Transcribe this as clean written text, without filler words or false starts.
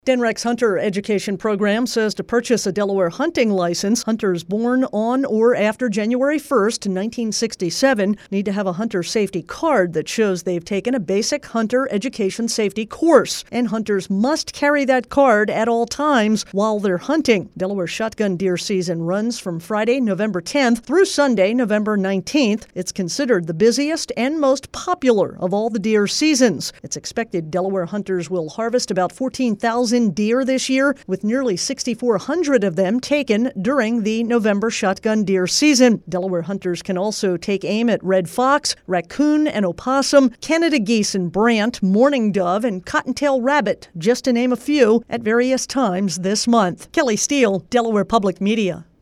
Denrex Hunter Education Program says to purchase a Delaware hunting license, hunters born on or after January 1st, 1967 need to have a hunter safety card that shows they've taken a basic hunter education safety course, and hunters must carry that card at all times while they're hunting. Delaware shotgun deer season runs from Friday, November 10th through Sunday, November 19th. It's considered the busiest and most popular of all the deer seasons. It's expected Delaware hunters will harvest about 14,000 deer this year, with nearly 6,400 of them taken during the November shotgun deer season. Delaware hunters can also take aim at red fox, raccoon and opossum, Canada geese and brant, mourning dove, and cottontail rabbit, just to name a few, at various times this month. Kelly Steele, Delaware Public Media.